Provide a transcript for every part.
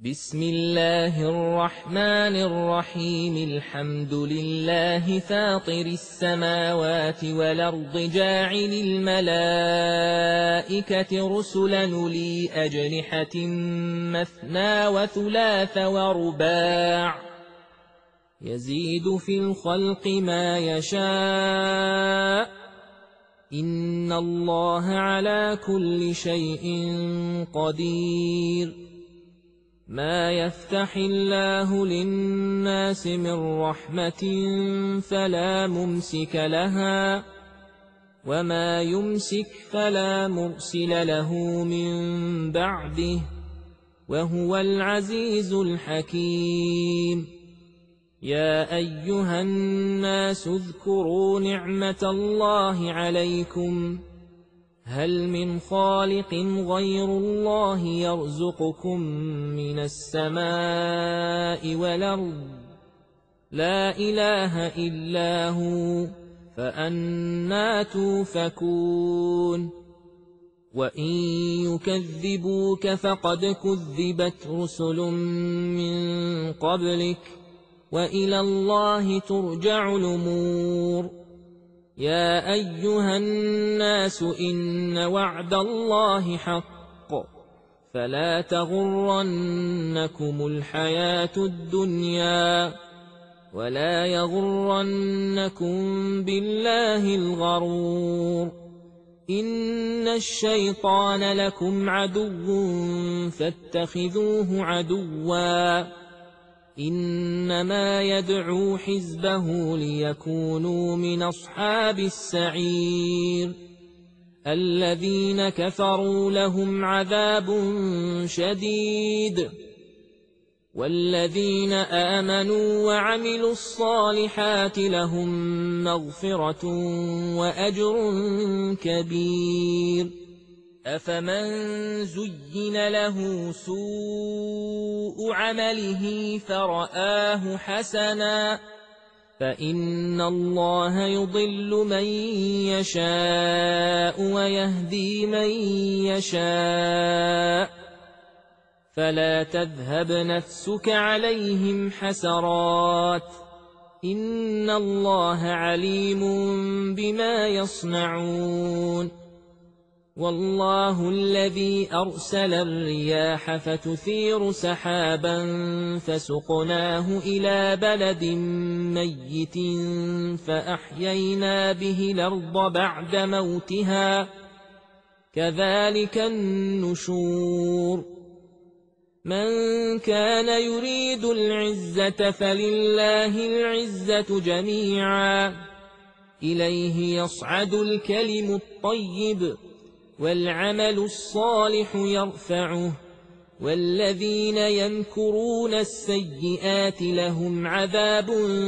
بسم الله الرحمن الرحيم. الحمد لله فاطر السماوات والأرض جاعل الملائكة رسلا أولي أجنحة مثنى وثلاث ورباع يزيد في الخلق ما يشاء إن الله على كل شيء قدير. ما يفتح الله للناس من رحمة فلا ممسك لها وما يمسك فلا مرسل له من بعده وهو العزيز الحكيم. يا أيها الناس اذكروا نعمة الله عليكم هل من خالق غير الله يرزقكم من السماء والأرض لا إله إلا هو فأنى توفكون. وإن يكذبوك فقد كذبت رسل من قبلك وإلى الله ترجع الأمور. يا أيها الناس إن وعد الله حق فلا تغرنكم الحياة الدنيا ولا يغرنكم بالله الغرور. إن الشيطان لكم عدو فاتخذوه عدوا إنما يدعو حزبه ليكونوا من أصحاب السعير. الذين كفروا لهم عذاب شديد والذين آمنوا وعملوا الصالحات لهم مغفرة وأجر كبير. أفمن زين له سوء عمله فرآه حسنا فإن الله يضل من يشاء ويهدي من يشاء فلا تذهب نفسك عليهم حسرات إن الله عليم بما يصنعون. والله الذي أرسل الرياح فتثير سحابا فسقناه إلى بلد ميت فأحيينا به الأرض بعد موتها كذلك النشور. من كان يريد العزة فلله العزة جميعا إليه يصعد الكلم الطيب والعمل الصالح يرفعه والذين يمكرون السيئات لهم عذاب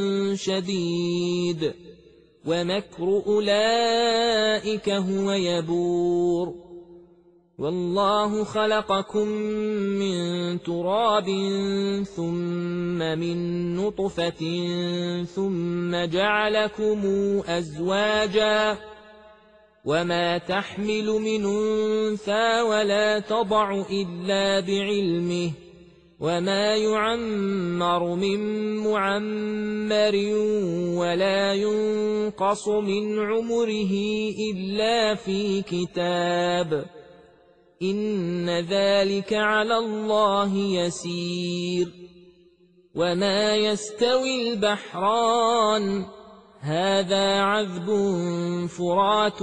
شديد ومكر أولئك هو يبور. والله خلقكم من تراب ثم من نطفة ثم جعلكم أزواجا وما تحمل من أنثى ولا تضع إلا بعلمه وما يعمر من معمر ولا ينقص من عمره إلا في كتاب إن ذلك على الله يسير. وما يستوي البحران هذا عذب فرات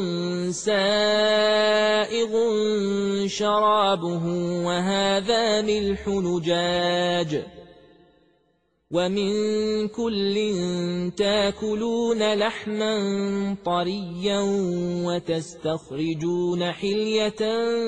سائغ شرابه وهذا ملح نجاج ومن كل تاكلون لحما طريا وتستخرجون حلية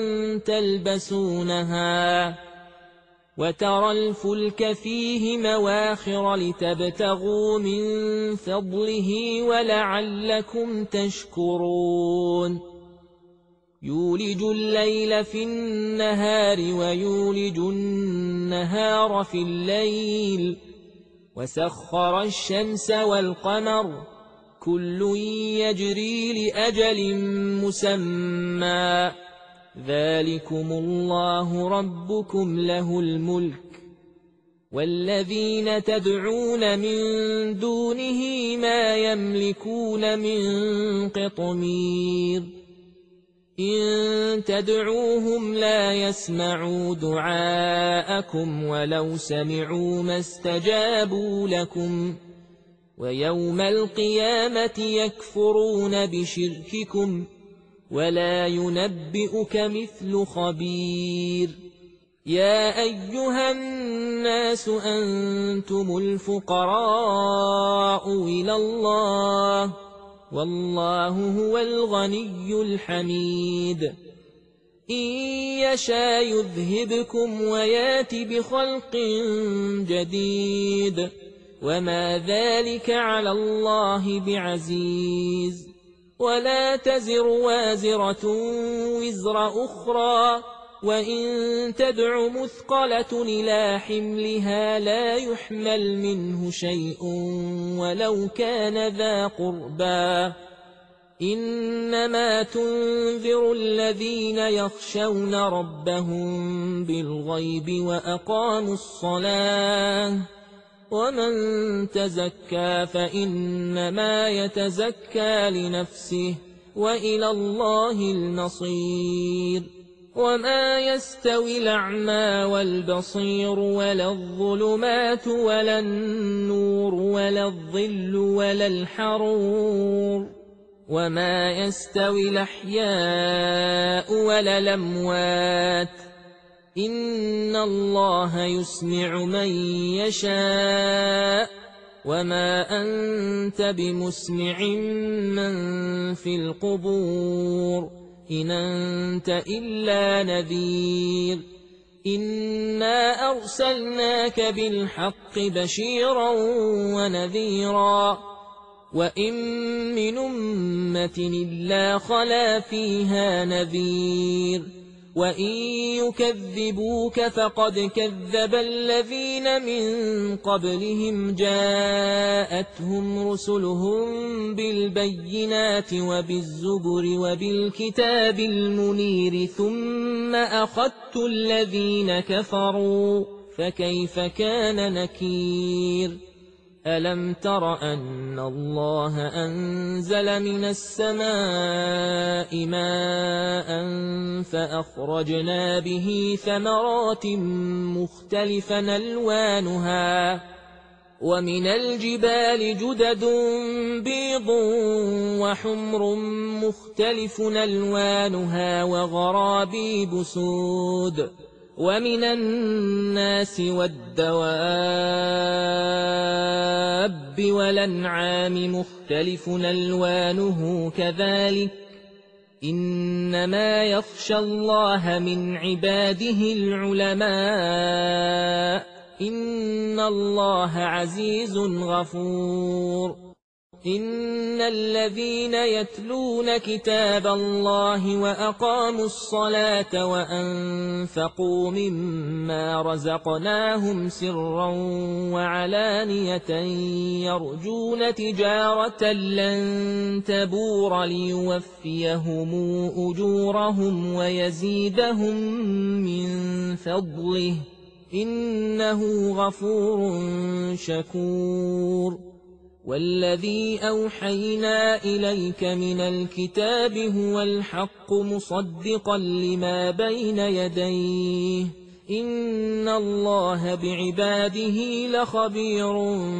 تلبسونها وترى الفلك فيه مواخر لتبتغوا من فضله ولعلكم تشكرون. يولج الليل في النهار ويولج النهار في الليل وسخر الشمس والقمر كل يجري لأجل مسمى ذلكم الله ربكم له الملك والذين تدعون من دونه ما يملكون من قطمير إن تدعوهم لا يسمعوا دعاءكم ولو سمعوا ما استجابوا لكم ويوم القيامة يكفرون بشرككم ولا ينبئك مثل خبير يا أيها الناس أنتم الفقراء إلى الله والله هو الغني الحميد إن يشاء يذهبكم ويات بخلق جديد وما ذلك على الله بعزيز ولا تزر وازرة وزر أخرى وإن تدع مثقلة إلى حملها لا يحمل منه شيء ولو كان ذا قربى إنما تنذر الذين يخشون ربهم بالغيب وأقاموا الصلاة ومن تزكى فإنما يتزكى لنفسه وإلى الله المصير وما يستوي الأعمى والبصير ولا الظلمات ولا النور ولا الظل ولا الحرور وما يستوي الأحياء ولا الأموات إن الله يسمع من يشاء وما أنت بمسمع من في القبور إن أنت إلا نذير إنا أرسلناك بالحق بشيرا ونذيرا وإن من أمة إلا خلا فيها نذير وإن يكذبوك فقد كذب الذين من قبلهم جاءتهم رسلهم بالبينات وبالزبر وبالكتاب المنير ثم أخذت الذين كفروا فكيف كان نكير ألم تر أن الله أنزل من السماء ماء فأخرجنا به ثمرات مختلفا ألوانها ومن الجبال جدد بيض وحمر مختلف ألوانها وغرابيب سود ومن الناس والدواب والأنعام مختلف ألوانه كذلك إنما يخشى الله من عباده العلماء إن الله عزيز غفور إن الذين يتلون كتاب الله وأقاموا الصلاة وأنفقوا مما رزقناهم سرا وعلانية يرجون تجارة لن تبور ليوفيهم أجورهم ويزيدهم من فضله إنه غفور شكور والذي أوحينا إليك من الكتاب هو الحق مصدقا لما بين يديه إن الله بعباده لخبير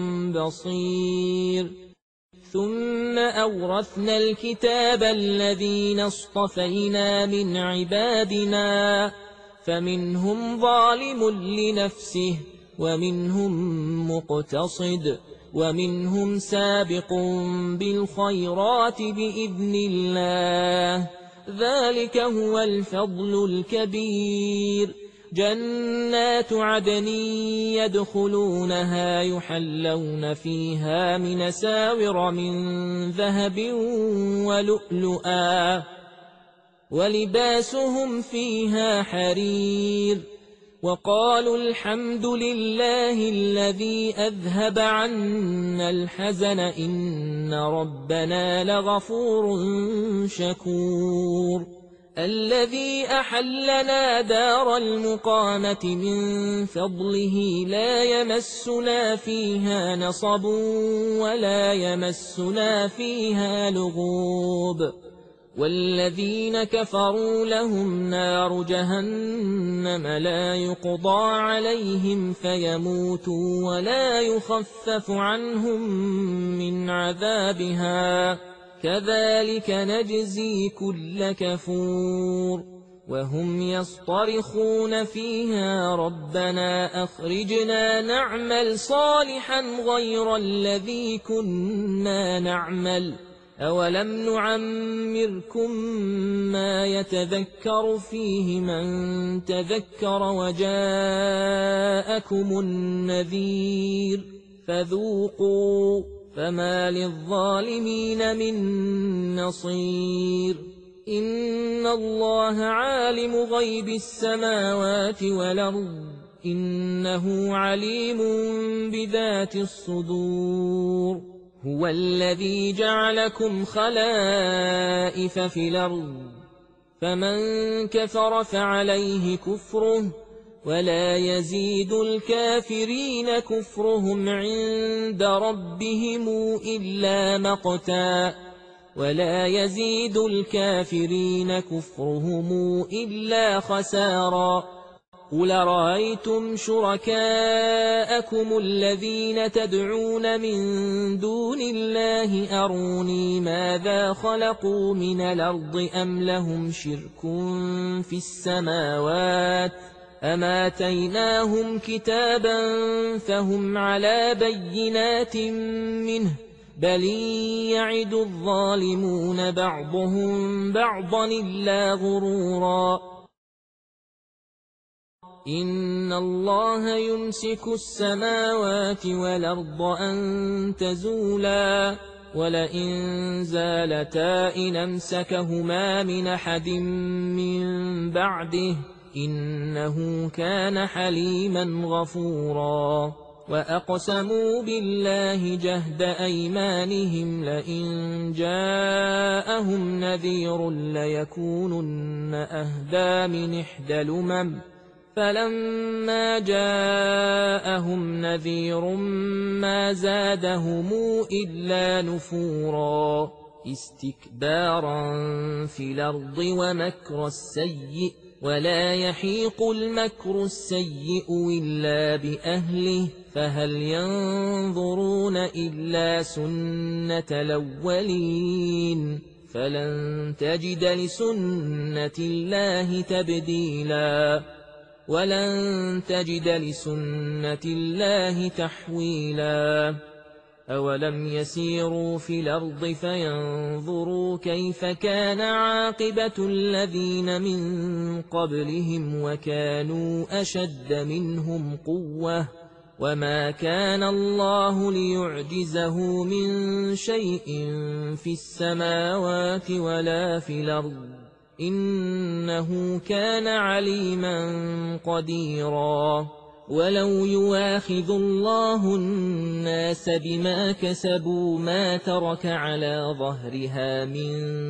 بصير ثم أورثنا الكتاب الذين اصطفينا من عبادنا فمنهم ظالم لنفسه ومنهم مقتصد ومنهم سابق بالخيرات بإذن الله ذلك هو الفضل الكبير جنات عدن يدخلونها يحلون فيها من ساور من ذهب ولؤلؤا ولباسهم فيها حرير وقالوا الحمد لله الذي أذهب عنا الحزن إن ربنا لغفور شكور الذي أحلنا دار المقامة من فضله لا يمسنا فيها نصب ولا يمسنا فيها لغوب والذين كفروا لهم نار جهنم لا يقضى عليهم فيموتوا ولا يخفف عنهم من عذابها كذلك نجزي كل كفور وهم يصطرخون فيها ربنا أخرجنا نعمل صالحا غير الذي كنا نعمل أولم نعمركم ما يتذكر فيه من تذكر وجاءكم النذير فذوقوا فما للظالمين من نصير إن الله عالم غيب السماوات والأرض إنه عليم بذات الصدور هو الذي جعلكم خلائف في الأرض فمن كفر فعليه كفره ولا يزيد الكافرين كفرهم عند ربهم إلا مقتا ولا يزيد الكافرين كفرهم إلا خسارا قل رأيتم شركاءكم الذين تدعون من دون الله أروني ماذا خلقوا من الأرض أم لهم شرك في السماوات أم آتيناهم كتابا فهم على بينات منه بل يعد الظالمون بعضهم بعضا إلا غرورا إن الله يمسك السماوات والأرض أن تزولا ولئن زالتا إن أمسكهما من أحد من بعده إنه كان حليما غفورا وأقسموا بالله جهد أيمانهم لئن جاءهم نذير ليكونن أهدى من إحدى الأمم فلما جاءهم نذير ما زادهم إلا نفورا استكبارا في الأرض ومكر السيء ولا يحيق المكر السيء إلا بأهله فهل ينظرون إلا سنة الأولين فلن تجد لسنة الله تبديلا ولن تجد لسنة الله تحويلا أولم يسيروا في الأرض فينظروا كيف كان عاقبة الذين من قبلهم وكانوا أشد منهم قوة وما كان الله ليعجزه من شيء في السماوات ولا في الأرض إنه كان عليما قديرا ولو يواخذ الله الناس بما كسبوا ما ترك على ظهرها من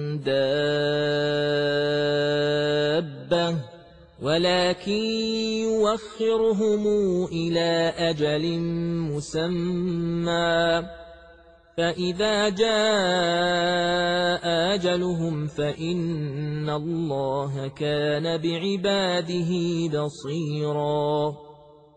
دابة ولكن يوخرهم إلى أجل مسمى فإذا جاء أجلهم فإن الله كان بعباده بصيرا